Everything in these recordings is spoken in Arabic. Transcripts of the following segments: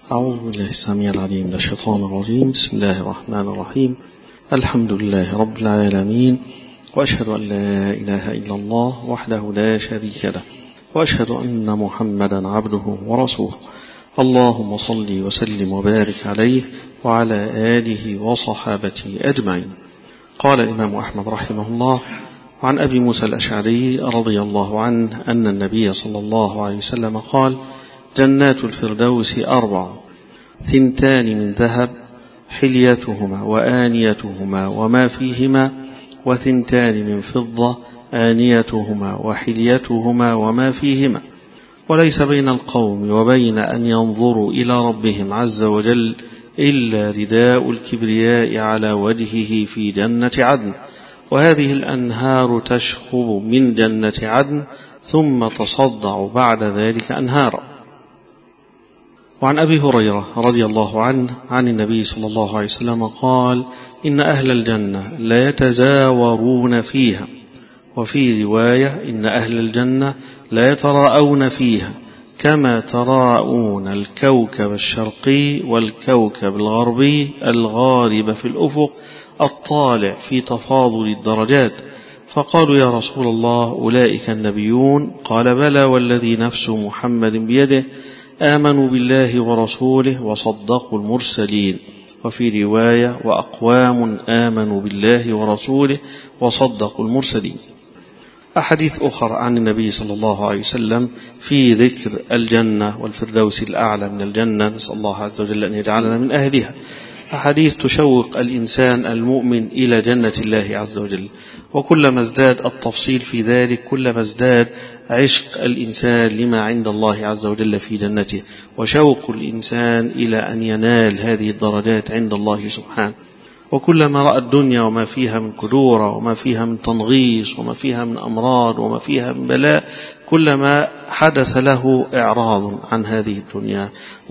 أعوذ بالله السميع العليم من الشيطان الرجيم. بسم الله الرحمن الرحيم. الحمد لله رب العالمين، وأشهد أن لا إله إلا الله وحده لا شريك له، وأشهد أن محمدا عبده ورسوله. اللهم صل وسلم وبارك عليه وعلى آله وصحابته أجمعين. قال الإمام أحمد رحمه الله: عن أبي موسى الأشعري رضي الله عنه أن النبي صلى الله عليه وسلم قال: جنات الفردوس 4، 2 من ذهب حليتهما وآنيتهما وما فيهما، 2 من فضة آنيتهما وحليتهما وما فيهما. وليس بين القوم وبين أن ينظروا إلى ربهم عز وجل إلا رداء الكبرياء على وجهه في جنة عدن، وهذه الأنهار تشخب من جنة عدن ثم تصدع بعد ذلك أنهارا. وعن أبي هريرة رضي الله عنه عن النبي صلى الله عليه وسلم قال: إن أهل الجنة لا يتزاورون فيها، وفي رواية: إن أهل الجنة لا يتراءون فيها كما تراءون الكوكب الشرقي والكوكب الغربي الغارب في الأفق الطالع في تفاضل الدرجات. فقالوا: يا رسول الله، أولئك النبيون؟ قال: بلى والذي نفس محمد بيده، آمنوا بالله ورسوله وصدقوا المرسلين. وفي رواية: وأقوام آمنوا بالله ورسوله وصدقوا المرسلين. أحاديث أخرى عن النبي صلى الله عليه وسلم في ذكر الجنة والفردوس الأعلى من الجنة، نسأل الله عز وجل أن يجعلنا من أهلها. أحاديث تشوق الإنسان المؤمن إلى جنة الله عز وجل، وكلما ازداد التفصيل في ذلك كلما ازداد عشق الإنسان لما عند الله عز وجل في جنته، وشوق الإنسان إلى أن ينال هذه الدرجات عند الله سبحانه. وكلما رأى الدنيا وما فيها من كدورة وما فيها من تنغيص وما فيها من أمراض وما فيها من بلاء، كلما حدث له إعراض عن هذه الدنيا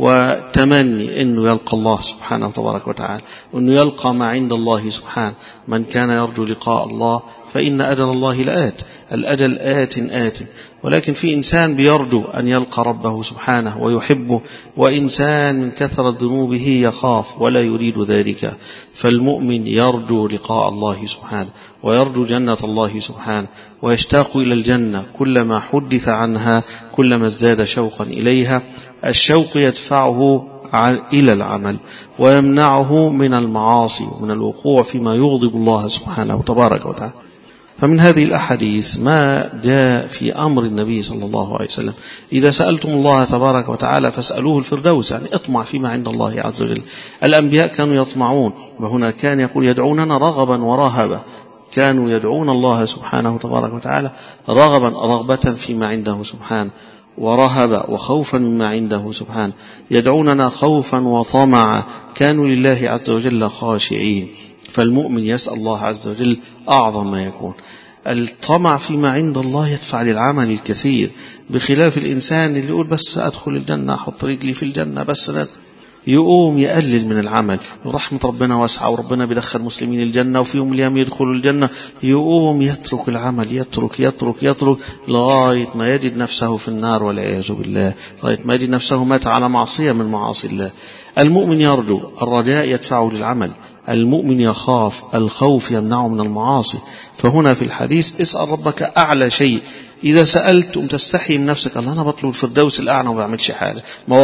وتمني أنه يلقى الله سبحانه وتبارك وتعالى، وأنه يلقى ما عند الله سبحانه. من كان يرجو لقاء الله فإن أجل الله لآت، الأجل آت. ولكن في إنسان بيرجو أن يلقى ربه سبحانه ويحبه، وإنسان من كثرة ذنوبه يخاف ولا يريد ذلك. فالمؤمن يرجو لقاء الله سبحانه ويرجو جنة الله سبحانه ويشتاق إلى الجنة، كلما حدث عنها كلما ازداد شوقا إليها. الشوق يدفعه إلى العمل ويمنعه من المعاصي ومن الوقوع فيما يغضب الله سبحانه وتبارك وتعالى. فمن هذه الأحاديث ما جاء في أمر النبي صلى الله عليه وسلم: إذا سألتم الله تبارك وتعالى فاسألوه الفردوس، يعني اطمع فيما عند الله عز وجل. الأنبياء كانوا يطمعون، وهنا كان يقول: يدعوننا رغبا ورهبا. كانوا يدعون الله سبحانه وتبارك وتعالى رغبة فيما عنده سبحانه، ورهبا وخوفا مما عنده سبحانه. يدعوننا خوفا وطمعا، كانوا لله عز وجل خاشعين. فالمؤمن يسأل الله عز وجل أعظم ما يكون. الطمع فيما عند الله يدفع للعمل الكثير، بخلاف الإنسان اللي يقول: بس أدخل الجنة، أحط رجلي في الجنة بس، يقوم يقلل من العمل. ورحمة ربنا واسعة، وربنا بيدخل المسلمين الجنة وفي يوم الأيام يدخلوا الجنة، يقوم يترك العمل، يترك لغاية ما يجد نفسه في النار والعياذ بالله، لغاية ما يجد نفسه مات على معصية من معاصي الله. المؤمن يرجو، الرجاء يدفعه للعمل. المؤمن يخاف، الخوف يمنعه من المعاصي. فهنا في الحديث: اسأل ربك أعلى شيء. إذا سألت تستحي من نفسك: الله، أنا بطلب الفردوس الأعلى وما بعملش حاجة،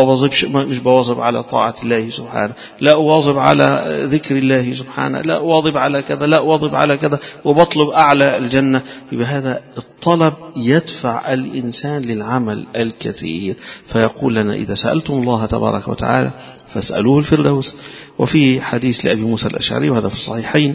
مش بواظب على طاعة الله سبحانه، لا أواظب على ذكر الله سبحانه، لا أواظب على كذا، لا أواظب على كذا، وبطلب أعلى الجنة. يبقى هذا الطلب يدفع الإنسان للعمل الكثير. فيقول لنا: إذا سألتم الله تبارك وتعالى فاسألوه الفردوس. وفي حديث لأبي موسى الأشعري وهذا في الصحيحين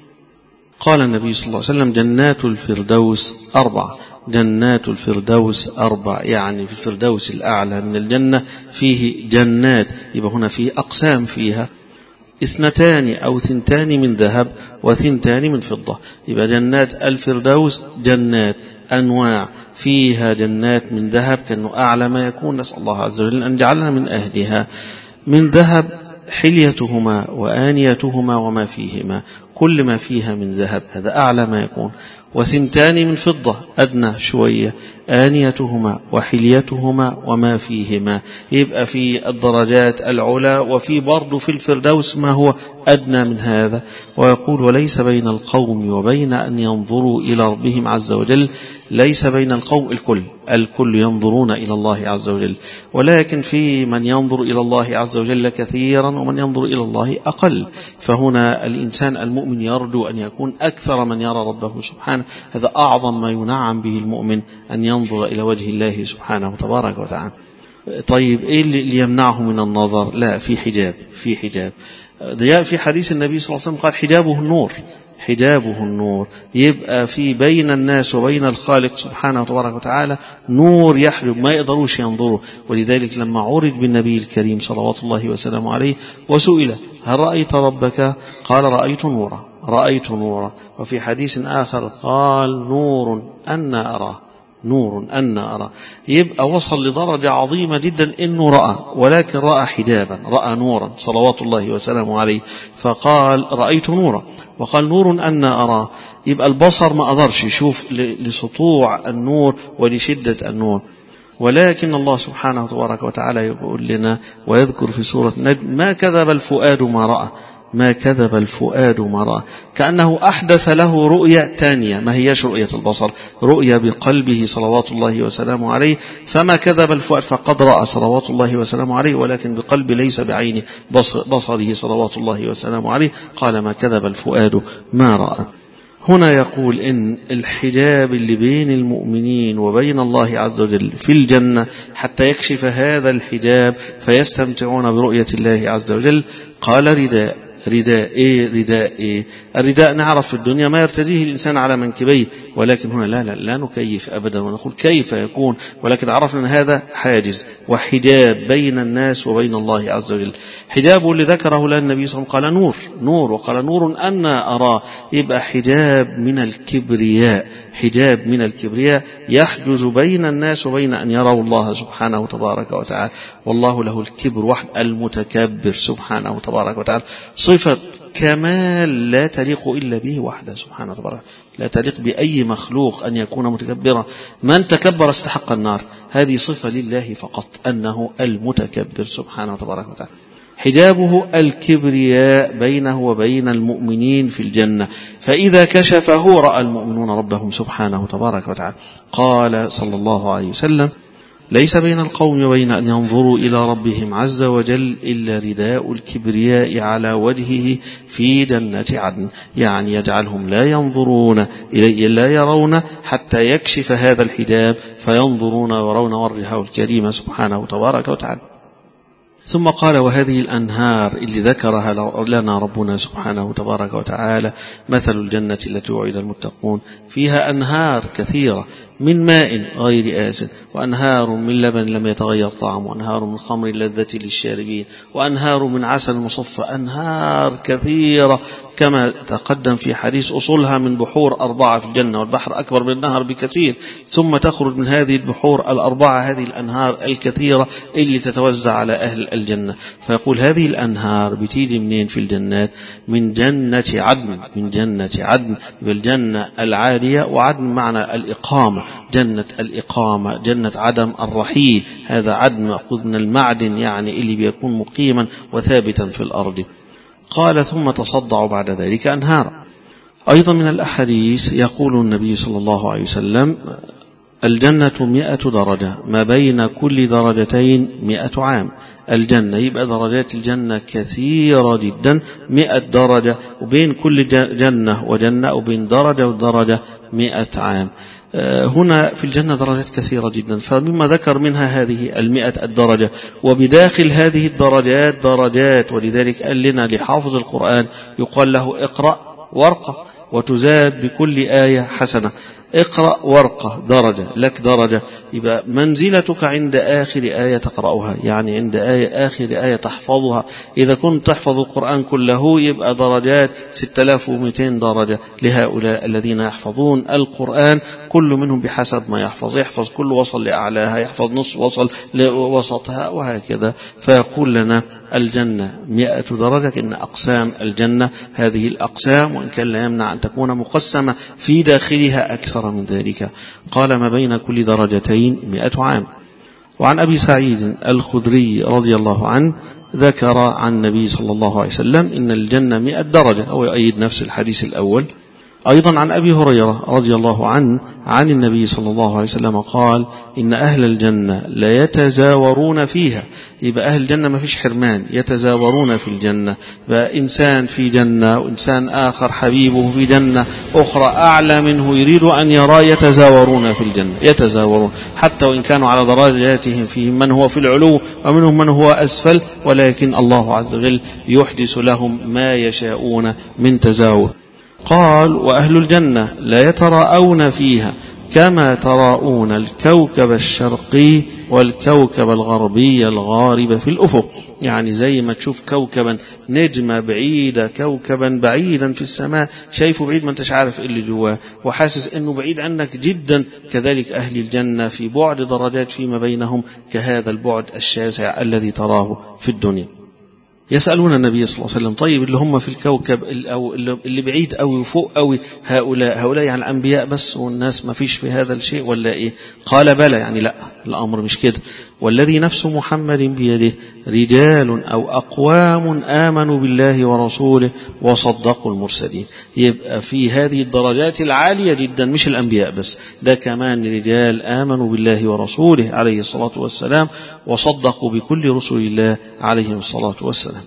قال النبي صلى الله عليه وسلم: جنات الفردوس 4. جنات الفردوس 4، يعني في الفردوس الأعلى من الجنة فيه جنات. يبقى هنا فيه أقسام، فيها 2 أو 2 من ذهب و2 من فضة. يبقى جنات الفردوس جنات أنواع، فيها جنات من ذهب كأنه أعلى ما يكون، نسأل الله عز وجل أن جعلنا من أهلها. من ذهب حليتهما وآنيتهما وما فيهما، كل ما فيها من ذهب، هذا أعلى ما يكون. وثنتان من فضة أدنى شوية آنيتهما وحليتهما وما فيهما. يبقى في الدرجات العلى، وفي برضه في الفردوس ما هو أدنى من هذا. ويقول وليس بين القوم وبين أن ينظروا إلى ربهم عز وجل، ليس بين القوم الكل ينظرون إلى الله عز وجل، ولكن في من ينظر إلى الله عز وجل كثيرا ومن ينظر إلى الله أقل. فهنا الإنسان المؤمن يرجو أن يكون أكثر من يرى ربه سبحانه. هذا أعظم ما ينعم به المؤمن، أن ينظر إلى وجه الله سبحانه تبارك وتعالى. طيب إيه اللي يمنعه من النظر؟ لا، في حجاب. في حديث النبي صلى الله عليه وسلم قال حجابه النور. يبقى في بين الناس وبين الخالق سبحانه وتبارك وتعالى نور يحجب، ما يقدروش ينظروا. ولذلك لما عرض بالنبي الكريم صلوات الله وسلامه عليه وسئل هل رأيت ربك؟ قال رأيت نورا. وفي حديث آخر قال نور أن أرى. يبقى وصل لدرجة عظيمة جدا إنه رأى، ولكن رأى حجابا، رأى نورا صلوات الله وسلامه عليه. فقال رأيت نورا، وقال نور أن أرى. يبقى البصر ما قدرش يشوف لسطوع النور ولشدة النور. ولكن الله سبحانه تبارك وتعالى يقول لنا ويذكر في سورة النجم ما كذب الفؤاد ما رأى. كأنه أحدث له رؤية تانية، ما هيش رؤية البصر، رؤية بقلبه صلوات الله وسلامه عليه. فما كذب الفؤاد، فقد رأى صلوات الله وسلامه عليه، ولكن بقلب ليس بعين بصره صلوات الله وسلامه عليه. قال ما كذب الفؤاد ما رأى. هنا يقول إن الحجاب اللي بين المؤمنين وبين الله عز وجل في الجنة حتى يكشف هذا الحجاب فيستمتعون برؤية الله عز وجل. قال رداء إيه؟ الرداء نعرف في الدنيا ما يرتديه الإنسان على منكبيه، ولكن هنا لا نكيف أبدا ونقول كيف يكون، ولكن عرفنا أن هذا حاجز وحجاب بين الناس وبين الله عز وجل. حجابه اللي ذكره لنا النبي صلى الله عليه وسلم قال نور، وقال نور أن أرى. يبقى حجاب من الكبرياء يحجز بين الناس وبين أن يروا الله سبحانه تبارك وتعالى. والله له الكبر وحد، المتكبر سبحانه تبارك وتعالى، صفة كمال لا تليق إلا به وحده سبحانه تبارك، لا تليق بأي مخلوق أن يكون متكبرا. من تكبر استحق النار. هذه صفة لله فقط، أنه المتكبر سبحانه تبارك وتعالى. حجابه الكبرياء بينه وبين المؤمنين في الجنة، فإذا كشفه رأى المؤمنون ربهم سبحانه تبارك وتعالى. قال صلى الله عليه وسلم ليس بين القوم وبين أن ينظروا إلى ربهم عز وجل إلا رداء الكبرياء على وجهه في جنة عدن، يعني يجعلهم لا ينظرون إليه، لا يرون حتى يكشف هذا الحجاب فينظرون ويرون وجهه الكريم سبحانه تبارك وتعالى. ثم قال وهذه الأنهار اللي ذكرها لنا ربنا سبحانه تبارك وتعالى مثل الجنة التي وعد المتقون، فيها أنهار كثيرة من ماء غير آسن، وأنهار من لبن لم يتغير طعمه، وأنهار من خمر لذة للشاربين، وأنهار من عسل مصفى. أنهار كثيرة كما تقدم في حديث أصولها من بحور 4 في الجنة، والبحر أكبر من النهر بكثير، ثم تخرج من هذه البحور 4 هذه الأنهار الكثيرة اللي تتوزع على أهل الجنة. فيقول هذه الأنهار بتيجي منين في الجنات؟ من جنة عدن، بالجنة العالية، وعدن معنى الإقامة، جنة الإقامة، جنة عدم الرحيل. هذا عدن مأخوذ من المعدن، يعني اللي بيكون مقيما وثابتا في الأرض. قال ثم تصدعوا بعد ذلك أنهار. أيضا من الأحاديث يقول النبي صلى الله عليه وسلم الجنة 100 درجة، ما بين كل درجتين 100 عام. الجنة يبقى درجات الجنة كثيرة جدا، 100 درجة، وبين كل جنة وجنة وبين درجة ودرجة 100 عام. هنا في الجنة درجات كثيرة جدا، فمما ذكر منها هذه 100 الدرجة، وبداخل هذه الدرجات درجات. ولذلك قال لنا لحافظ القرآن يقال له اقرأ وارقى، وتزاد بكل آية حسنة. اقرأ ورقة درجة، لك درجة. يبقى منزلتك عند آخر آية تقرأها، يعني عند آخر آية تحفظها. إذا كنت تحفظ القرآن كله يبقى درجات 6200 درجة لهؤلاء الذين يحفظون القرآن، كل منهم بحسب ما يحفظ كل وصل لأعلاها، يحفظ نصف وصل لوسطها وهكذا. فيقول لنا الجنة 100 درجة، إن أقسام الجنة هذه الأقسام، وإن كان لا يمنع أن تكون مقسمة في داخلها أكثر من ذلك. قال ما بين كل درجتين 100 عام. وعن أبي سعيد الخدري رضي الله عنه ذكر عن النبي صلى الله عليه وسلم إن الجنة 100 درجة، أو يؤيد نفس الحديث الأول. أيضا عن أبي هريرة رضي الله عنه عن النبي صلى الله عليه وسلم قال إن أهل الجنة لا يتزاورون فيها. يبقى أهل الجنة ما فيش حرمان، يتزاورون في الجنة. يبقى إنسان في جنة وإنسان آخر حبيبه في جنة أخرى أعلى منه يريد أن يرى، يتزاورون في الجنة، يتزاورون حتى وإن كانوا على درجاتهم، فيهم من هو في العلو ومنهم من هو أسفل، ولكن الله عز وجل يحدث لهم ما يشاءون من تزاور. قال وأهل الجنة لا يتراءون فيها كما تراءون الكوكب الشرقي والكوكب الغربي الغارب في الأفق. يعني زي ما تشوف كوكبا نجمة بعيدة، كوكبا بعيدا في السماء شايفه بعيد ما انتش عارف اللي جواه وحاسس انه بعيد عنك جدا، كذلك أهل الجنة في بعد درجات فيما بينهم كهذا البعد الشاسع الذي تراه في الدنيا. يسألون النبي صلى الله عليه وسلم طيب اللي هم في الكوكب أو اللي بعيد أو فوق أو هؤلاء يعني الأنبياء بس والناس ما فيش في هذا الشيء ولا إيه؟ قال بلى، يعني لا، الأمر مش كده. والذي نفس محمد بيده رجال أو أقوام آمنوا بالله ورسوله وصدقوا المرسلين. يبقى في هذه الدرجات العالية جدا مش الأنبياء بس، ده كمان رجال آمنوا بالله ورسوله عليه الصلاة والسلام وصدقوا بكل رسل الله عليه الصلاة والسلام.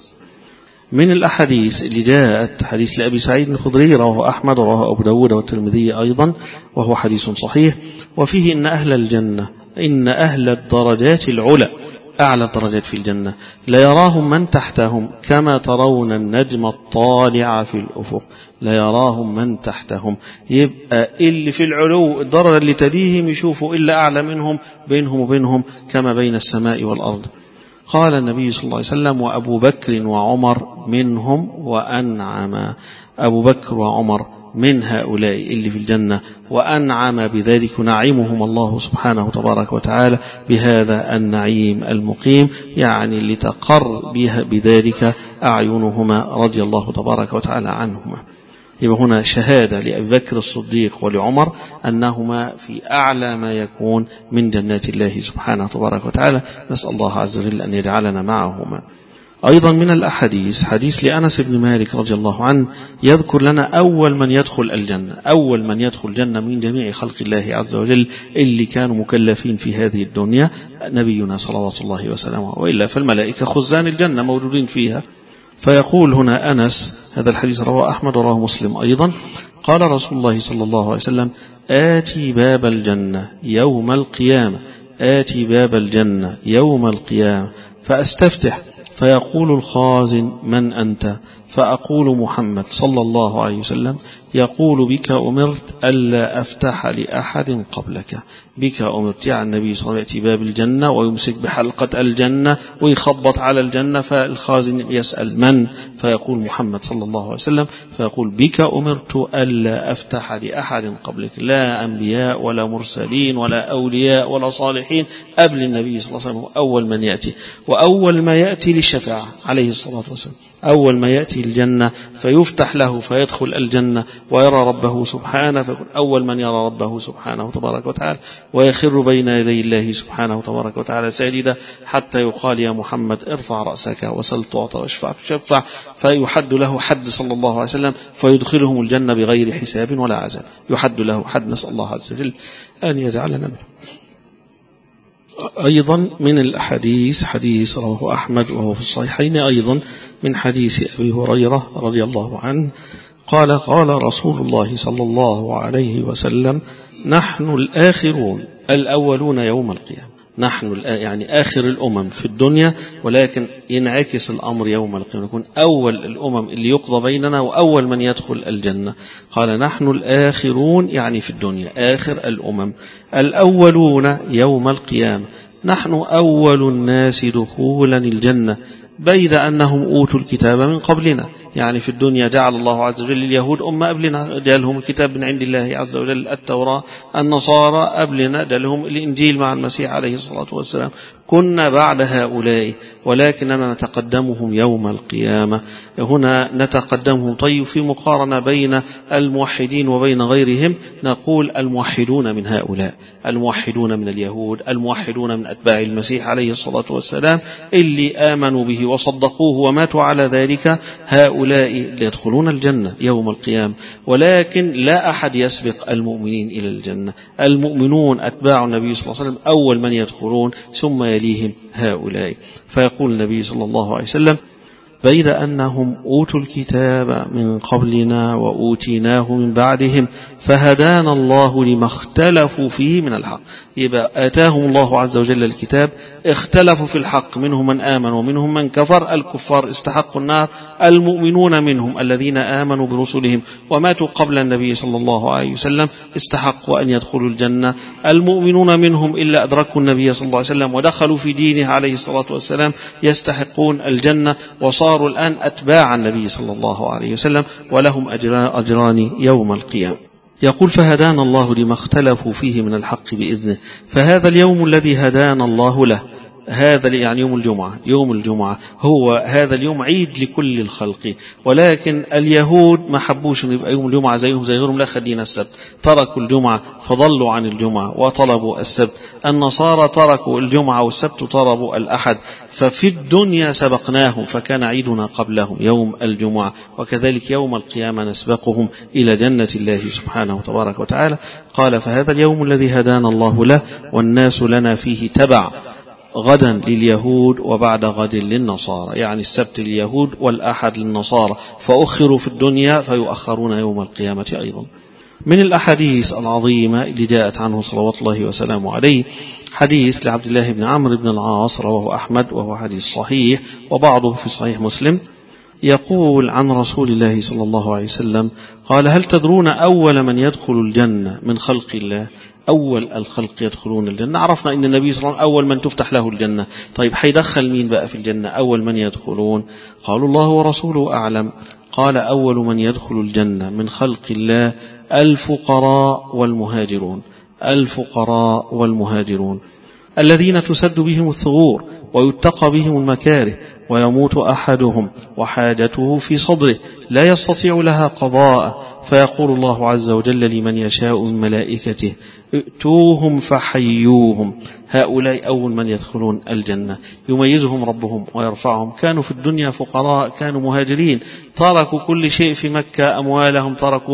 من الأحاديث اللي جاءت حديث لأبي سعيد الخدري رواه أحمد ورواه أبو داود والترمذي أيضا، وهو حديث صحيح، وفيه إن أهل الجنة، إن أهل الدرجات العلى، أعلى الدرجات في الجنة، لا يراهم من تحتهم كما ترون النجم الطالع في الأفق. لا يراهم من تحتهم، يبقى اللي في العلو الدرجة اللي تليهم يشوفوا إلا أعلى منهم، بينهم وبينهم كما بين السماء والأرض. قال النبي صلى الله عليه وسلم وأبو بكر وعمر منهم وأنعم. أبو بكر وعمر من هؤلاء اللي في الجنة، وأنعم بذلك نعيمهم الله سبحانه تبارك وتعالى بهذا النعيم المقيم، يعني لتقر بها بذلك أعينهما رضي الله تبارك وتعالى عنهما. يبقى هنا شهادة لأبي بكر الصديق ولعمر أنهما في أعلى ما يكون من جنات الله سبحانه تبارك وتعالى، نسأل الله عز وجل أن يجعلنا معهما. أيضا من الأحاديث حديث لأنس بن مالك رضي الله عنه يذكر لنا أول من يدخل الجنة، أول من يدخل الجنة من جميع خلق الله عز وجل اللي كانوا مكلفين في هذه الدنيا نبينا صلوات الله وسلامه، وإلا فالملائكة خزان الجنة موجودين فيها. فيقول هنا أنس، هذا الحديث رواه أحمد وراه مسلم أيضا، قال رسول الله صلى الله عليه وسلم آتي باب الجنة يوم القيامة، آتي باب الجنة يوم القيامة فأستفتح، فيقول الخازن من أنت؟ فأقول محمد صلى الله عليه وسلم، يقول بك أمرت ألا أفتح لأحد قبلك. بك أمرت، يعني النبي صلى الله عليه وسلم يأتي باب الجنة ويمسك بحلقة الجنة ويخبط على الجنة، فالخازن يسأل من؟ فيقول محمد صلى الله عليه وسلم، فيقول بك أمرت ألا أفتح لأحد قبلك، لا أنبياء ولا مرسلين ولا أولياء ولا صالحين قبل النبي صلى الله عليه وسلم، أول من يأتي، وأول ما يأتي للشفاعة عليه الصلاة والسلام، أول ما يأتي الجنة فيفتح له فيدخل الجنة ويرى ربه سبحانه، فيكون أول من يرى ربه سبحانه تبارك وتعالى، ويخر بين يدي الله سبحانه تبارك وتعالى ساجدا، حتى يقال يا محمد ارفع رأسك وسل تعطى واشفع تشفع، فيحد له حد صلى الله عليه وسلم فيدخلهم الجنة بغير حساب ولا عذاب، يحد له حد، نسأل الله عز وجل أن يجعلنا منه. أيضا من الأحاديث حديث رواه أحمد وهو في الصحيحين أيضا من حديث أبي هريرة رضي الله عنه قال قال رسول الله صلى الله عليه وسلم نحن الآخرون الأولون يوم القيامة، نحن يعني آخر الأمم في الدنيا، ولكن ينعكس الأمر يوم القيامة، نكون أول الأمم اللي يقضى بيننا وأول من يدخل الجنة. قال نحن الآخرون يعني في الدنيا آخر الأمم، الأولون يوم القيامة، نحن أول الناس دخولا الجنة بيد أنهم أوتوا الكتاب من قبلنا. يعني في الدنيا جعل الله عز وجل اليهود أمة قبلنا، جعلهم الكتاب من عند الله عز وجل التوراة، النصارى قبلنا جعلهم الإنجيل مع المسيح عليه الصلاة والسلام، كنا بعد هؤلاء ولكننا نتقدمهم يوم القيامة. هنا نتقدمهم. طيب في مقارنة بين الموحدين وبين غيرهم نقول الموحدون من هؤلاء، الموحدون من اليهود، الموحدون من أتباع المسيح عليه الصلاة والسلام اللي آمنوا به وصدقوه وماتوا على ذلك، هؤلاء يدخلون الجنة يوم القيامة. ولكن لا أحد يسبق المؤمنين إلى الجنة، المؤمنون أتباع النبي صلى الله عليه وسلم أول من يدخلون ثم يليهم هؤلاء. فيقول النبي صلى الله عليه وسلم بيد أنهم أوتوا الكتاب من قبلنا وأوتيناه من بعدهم فهدانا الله لما اختلفوا فيه من الحق. يبقى آتاهم الله عز وجل الكتاب، اختلفوا في الحق، منهم من آمن ومنهم من كفر. الكفار استحقوا النار، المؤمنون منهم الذين آمنوا برسلهم وماتوا قبل النبي صلى الله عليه وسلم استحقوا أن يدخلوا الجنة. المؤمنون منهم إلا أدركوا النبي صلى الله عليه وسلم ودخلوا في دينه عليه الصلاة والسلام يستحقون الجنة، وصاروا الآن أتباع النبي صلى الله عليه وسلم ولهم أجران يوم القيامة. يقول فهدانا الله لما اختلفوا فيه من الحق بإذنه. فهذا اليوم الذي هدانا الله له، هذا يعني يوم الجمعة، يوم الجمعة هو هذا اليوم عيد لكل الخلق، ولكن اليهود ما حبوش أن يبقى يوم الجمعة زيهم زي غيرهم، لا خلينا السبت، تركوا الجمعة فضلوا عن الجمعة وطلبوا السبت. النصارى تركوا الجمعة والسبت وطلبوا الأحد. ففي الدنيا سبقناهم فكان عيدنا قبلهم يوم الجمعة، وكذلك يوم القيامة نسبقهم إلى جنة الله سبحانه تبارك وتعالى. قال فهذا اليوم الذي هدانا الله له والناس لنا فيه تبع، غدا لليهود وبعد غد للنصارى، يعني السبت لليهود والأحد للنصارى، فأخروا في الدنيا فيؤخرون يوم القيامة أيضا. من الأحاديث العظيمة اللي جاءت عنه صلوات الله وسلامه عليه حديث لعبد الله بن عمرو بن العاص رواه أحمد وهو حديث صحيح وبعضه في صحيح مسلم، يقول عن رسول الله صلى الله عليه وسلم قال هل تدرون أول من يدخل الجنة من خلق الله؟ أول الخلق يدخلون الجنة. عرفنا أن النبي صلى الله عليه وسلم أول من تفتح له الجنة. طيب حيدخل مين بقى في الجنة أول من يدخلون؟ قالوا الله ورسوله أعلم. قال أول من يدخل الجنة من خلق الله الفقراء والمهاجرون، الفقراء والمهاجرون الذين تسد بهم الثغور ويتقى بهم المكاره ويموت أحدهم وحاجته في صدره لا يستطيع لها قضاء، فيقول الله عز وجل لمن يشاء من ملائكته ائتوهم فحيوهم. هؤلاء أول من يدخلون الجنة، يميزهم ربهم ويرفعهم. كانوا في الدنيا فقراء، كانوا مهاجرين، تركوا كل شيء في مكة، أموالهم تركوا،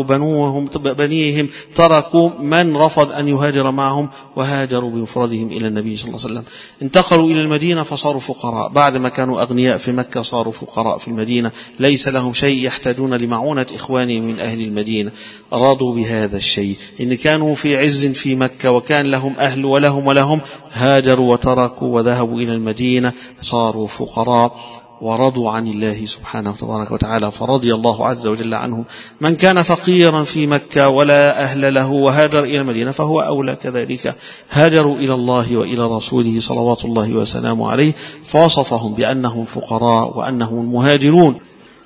بنيهم تركوا، من رفض أن يهاجر معهم وهاجروا بمفردهم إلى النبي صلى الله عليه وسلم. انتقلوا إلى المدينة فصاروا فقراء، بعد ما كانوا أغنياء في مكة صاروا فقراء في المدينة، ليس لهم شيء، يحتاجون لمعونة إخوانهم من أهل المدينة. رضوا بهذا الشيء، إن كانوا في عز في مكة وكان لهم أهل ولهم هاجروا وتركوا وذهبوا إلى المدينة، صاروا فقراء ورضوا عن الله سبحانه وتبارك وتعالى، فرضي الله عز وجل عنهم. من كان فقيرا في مكة ولا أهل له وهاجر إلى المدينة فهو أولى كذلك. هاجروا إلى الله وإلى رسوله صلوات الله وسلامه عليه، فوصفهم بأنهم فقراء وأنهم المهاجرون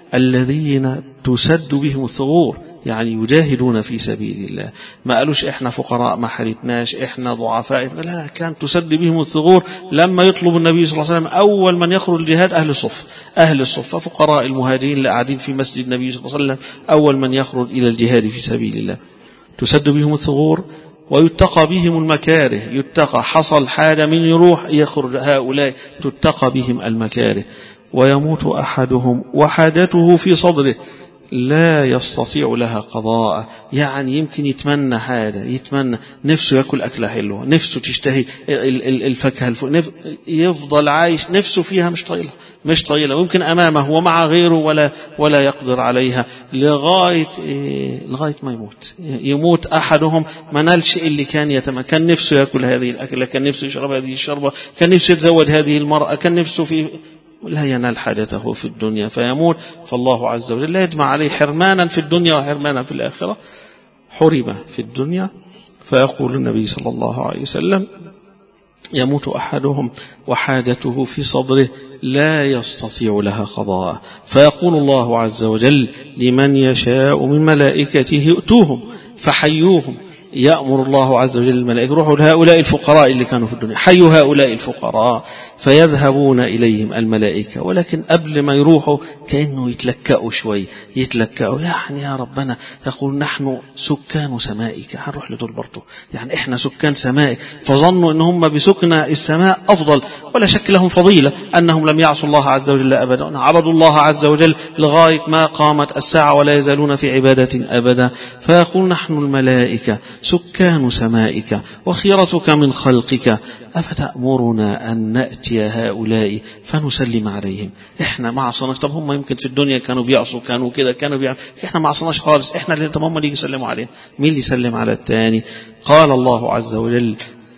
الذين تسد بهم الثغور، يعني يجاهدون في سبيل الله. ما قالوش إحنا فقراء ما حرتناش، إحنا ضعفاء، لا، كان تسد بهم الثغور. لما يطلب النبي صلى الله عليه وسلم أول من يخرج الجهاد أهل الصف، أهل الصف فقراء المهاجرين اللي قاعدين في مسجد النبي صلى الله عليه وسلم أول من يخرج إلى الجهاد في سبيل الله. تسد بهم الثغور ويتقى بهم المكاره، يتقى، حصل حاجة من يروح يخرج هؤلاء تتقى بهم المكاره. ويموت أحدهم وحاجته في صدره لا يستطيع لها قضاء. يعني يمكن يتمنى حاجة، يتمنى نفسه يأكل أكلة حلوة، نفسه تشتهي الفاكهة، يفضل عايش نفسه فيها مش طايلة، ويمكن أمامه ومع غيره ولا يقدر عليها لغاية ما يموت أحدهم ما نالش اللي كان يتمنى. كان نفسه يأكل هذه الأكلة، كان نفسه يشرب هذه الشربة، كان نفسه يتزوج هذه المرأة، كان نفسه لا ينال حاجته في الدنيا فيموت. فالله عز وجل لا يجمع عليه حرمانا في الدنيا وحرمانا في الآخرة. حرم في الدنيا، فيقول النبي صلى الله عليه وسلم: يموت أحدهم وحاجته في صدره لا يستطيع لها قضاء، فيقول الله عز وجل لمن يشاء من ملائكته ائتوهم فحيوهم. يأمر الله عز وجل الملائكة: روحوا لهؤلاء الفقراء اللي كانوا في الدنيا، حيوا هؤلاء الفقراء، فيذهبون إليهم الملائكة. ولكن قبل ما يروحوا كأنه يتلكأوا شوي، يعني يا ربنا، يقول: نحن سكان سمائك، هنروح لدول برضه، يعني إحنا سكان سمائك. فظنوا إن هم بسكن السماء أفضل، ولا شك لهم فضيلة أنهم لم يعصوا الله عز وجل أبدا، عبدوا الله عز وجل لغاية ما قامت الساعة ولا يزالون في عبادة أبدا. فيقول: نحن الملائكة سكان سمائك وخيرتك من خلقك، أفتأمرنا أن نأتي هؤلاء فنسلم عليهم؟ إحنا ما عصناش. طب هم يمكن في الدنيا كانوا بيعصوا، كانوا كده، كانوا بيعملوا، إحنا ما عصناش خالص، إحنا اللي هم اللي يسلموا عليهم. مين اللي يسلم على الثاني؟ قال الله عز وجل: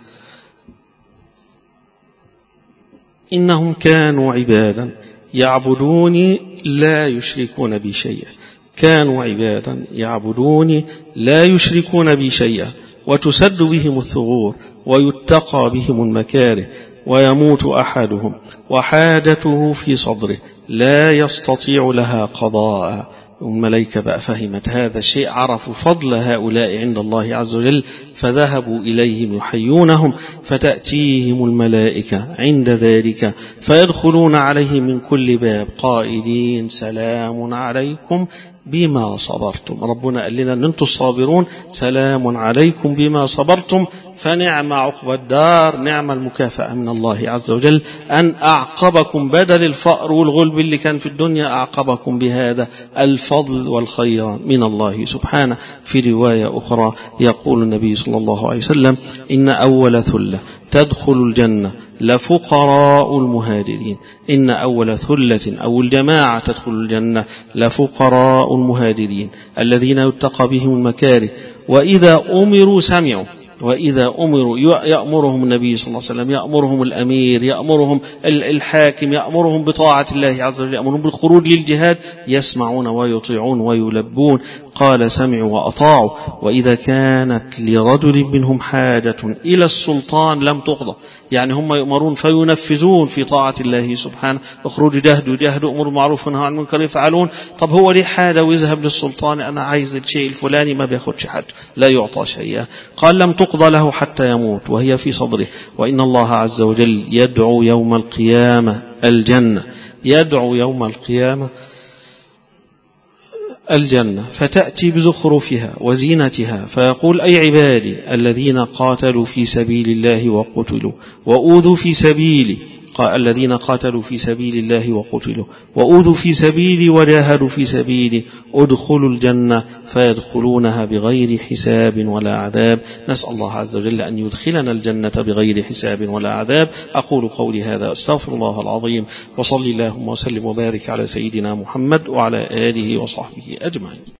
إنهم كانوا عبادا يعبدوني لا يشركون بي شيئا. كانوا عبادا يعبدوني لا يشركون بي شيئا، وتسد بهم الثغور ويتقى بهم المكاره، ويموت أحدهم وحاجته في صدره لا يستطيع لها قضاء. الملائكة بقى فهمت هذا الشيء، عرفوا فضل هؤلاء عند الله عز وجل، فذهبوا إليهم يحيونهم، فتأتيهم الملائكة عند ذلك فيدخلون عليهم من كل باب قائلين: سلام عليكم بما صبرتم. ربنا قال لنا أن أنتم الصابرون، سلام عليكم بما صبرتم، فنعم عقبى الدار، نعم المكافأة من الله عز وجل أن أعقبكم بدل الفقر والغلب اللي كان في الدنيا، أعقبكم بهذا الفضل والخير من الله سبحانه. في رواية أخرى يقول النبي صلى الله عليه وسلم: إن أول ثلة تدخل الجنة لفقراء المهاجرين. إن أول ثلة أو الجماعة تدخل الجنة لفقراء المهاجرين الذين يتقى بهم المكاره، وإذا أمروا سمعوا، وإذا أمروا يأمرهم النبي صلى الله عليه وسلم، يأمرهم الأمير، يأمرهم الحاكم، يأمرهم بطاعة الله عز وجل، يأمرهم بالخروج للجهاد، يسمعون ويطيعون ويلبون. قال: سمعوا وأطاعوا. وإذا كانت لرجل منهم حاجة إلى السلطان لم تقضى، يعني هم يؤمرون فينفذون في طاعة الله سبحانه، اخرجوا جهدوا أمر معروف ونهوا عن المنكر يفعلون. طب هو ليه حاجة ويذهب للسلطان: أنا عايز الشيء الفلاني، ما بياخدش حد، لا يعطى شيئا. قال: لم تقضى له حتى يموت وهي في صدره. وإن الله عز وجل يدعو يوم القيامة الجنة، يدعو يوم القيامة الجنة، فتأتي بزخرفها وزينتها، فيقول: أي عبادي الذين قاتلوا في سبيل الله وقتلوا وأوذوا في سبيلي، الذين قاتلوا في سبيل الله وقتلوا وأوذوا في سبيلي وجاهدوا في سبيلي، ادخلوا الجنة، فيدخلونها بغير حساب ولا عذاب. نسأل الله عز وجل أن يدخلنا الجنة بغير حساب ولا عذاب. أقول قولي هذا، أستغفر الله العظيم، وصلي اللهم وسلم وبارك على سيدنا محمد وعلى آله وصحبه أجمعين.